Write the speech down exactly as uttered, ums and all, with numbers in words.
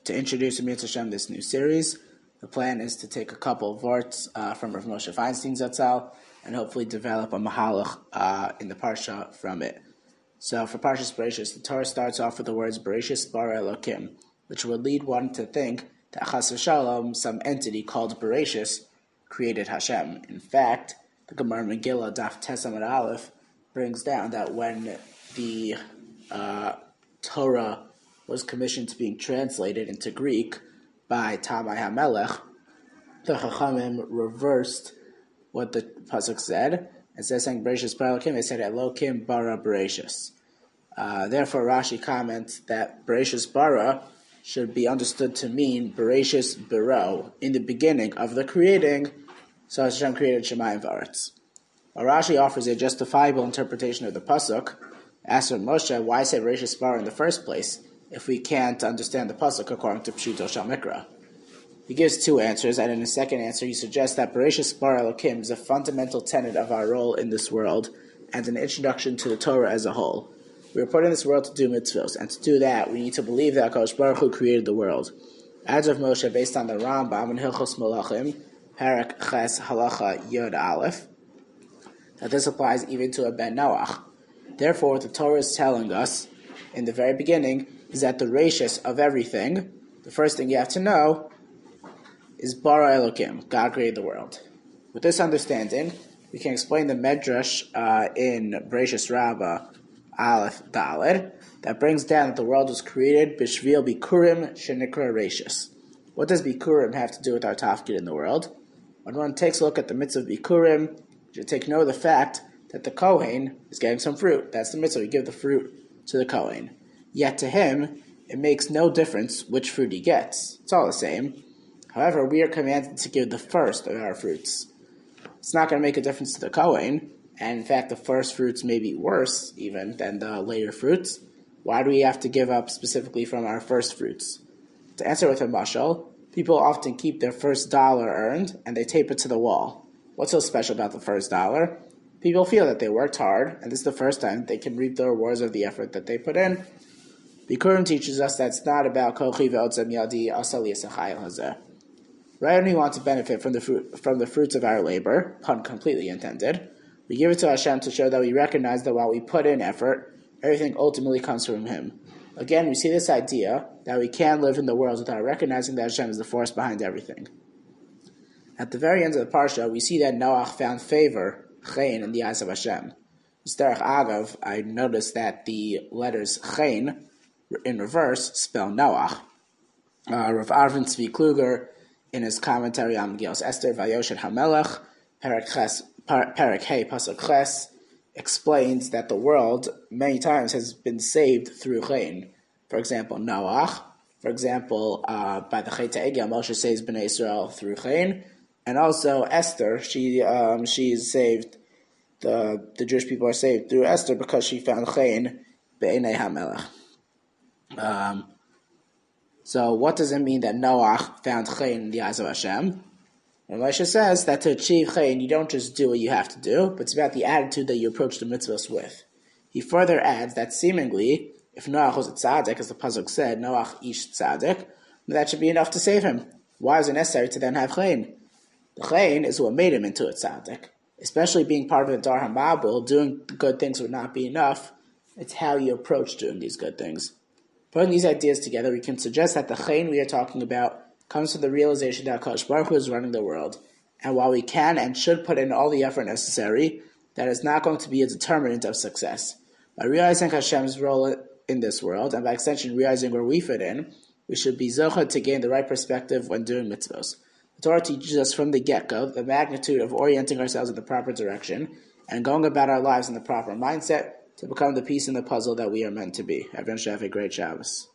to introduce Amir Hashem this new series. The plan is to take a couple of words uh, from Rav Moshe Feinstein Zatzal and hopefully develop a mahalach uh, in the parsha from it. So for Parshas Bereshis, the Torah starts off with the words Bereshis bara Elokim, which would lead one to think that Chas v'Shalom, some entity called Bereshis, created Hashem. In fact, the Gemara Megillah Daf Tes Amud Aleph brings down that when the uh, Torah was commissioned to being translated into Greek by Tamai HaMelech, the Chachamim reversed what the pasuk said. Instead of saying Bereshis bara Elokim, they said Elokim bara Bereshis. Uh, therefore, Rashi comments that Bereshis bara should be understood to mean Bereshis Bero, in the beginning of the creating, so Hashem created Shemayim V'aretz. While Rashi offers a justifiable interpretation of the pasuk, asks Moshe, why say Bereshis bara in the first place if we can't understand the pasuk according to Pshuto Shal Mikra? He gives two answers, and in his second answer he suggests that Bereshis bara Elokim is a fundamental tenet of our role in this world and an introduction to the Torah as a whole. We are put in this world to do mitzvos, and to do that we need to believe that HaKadosh Baruch Hu created the world. As of Moshe, based on the Rambam in Hilchos Malachim, Parak Ches Halacha Yod Aleph, that this applies even to a Ben Noach. Therefore, what the Torah is telling us in the very beginning is that the rashis of everything, the first thing you have to know, is bara Elokim, God created the world. With this understanding, we can explain the Medrash uh, in Bereshis Rabbah Aleph Daled that brings down that the world was created b'shvil bikurim shenikra rashis. What does bikurim have to do with our tafkid in the world? When one takes a look at the mitzvah of bikurim, you should take note of the fact that the Kohen is getting some fruit. That's the mitzvah. We give the fruit to the Kohen. Yet to him, it makes no difference which fruit he gets. It's all the same. However, we are commanded to give the first of our fruits. It's not going to make a difference to the Kohen, and in fact, the first fruits may be worse even than the later fruits. Why do we have to give up specifically from our first fruits? To answer with a mashal, people often keep their first dollar earned and they tape it to the wall. What's so special about the first dollar? People feel that they worked hard, and this is the first time they can reap the rewards of the effort that they put in. Bikurim teaches us that it's not about kochi ve'otzem yadi asali esachayil hazeh. Right when we want to benefit from the fruit, from the fruits of our labor, pun completely intended, we give it to Hashem to show that we recognize that while we put in effort, everything ultimately comes from Him. Again, we see this idea that we can live in the world without recognizing that Hashem is the force behind everything. At the very end of the parsha, we see that Noach found favor, chen, in the eyes of Hashem. Derech Agav, I noticed that the letters chen, in reverse, spell Noach. Uh, Rav Arvin Tzvi Kluger, in his commentary on Megillas Esther, Vayoshet HaMelech, Perek Ches, Perek Hey Pasuk Ches, explains that the world many times has been saved through chen. For example, Noach. For example, uh, by the Chet HaEgel, Moshe saves Bnei Israel through chen. And also Esther, she um, she's saved, the the Jewish people are saved through Esther because she found chen be'enei HaMelech. Um, so what does it mean that Noach found chen in the eyes of Hashem? And Moshe says that to achieve chen, you don't just do what you have to do, but it's about the attitude that you approach the mitzvahs with. He further adds that seemingly, if Noach was a tzaddik, as the pasuk said, Noach ish tzaddik, that should be enough to save him. Why is it necessary to then have chen? The chen is what made him into a tzaddik. Especially being part of the Dar HaMabul, doing good things would not be enough. It's how you approach doing these good things. Putting these ideas together, we can suggest that the chen we are talking about comes from the realization that HaKadosh Baruch Hu is running the world. And while we can and should put in all the effort necessary, that is not going to be a determinant of success. By realizing Hashem's role in this world, and by extension realizing where we fit in, we should be zocheh to gain the right perspective when doing mitzvos. The Torah teaches us from the get-go the magnitude of orienting ourselves in the proper direction and going about our lives in the proper mindset to become the piece in the puzzle that we are meant to be. Everyone should have a great Shabbos.